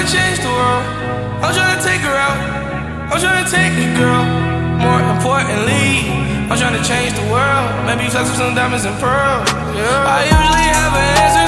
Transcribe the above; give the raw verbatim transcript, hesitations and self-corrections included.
tryna change the world. I'm tryna take her out. I'm tryna take the girl. More importantly, I'm tryna change the world. Maybe flex with some diamonds and pearls. Yeah. I usually have an answer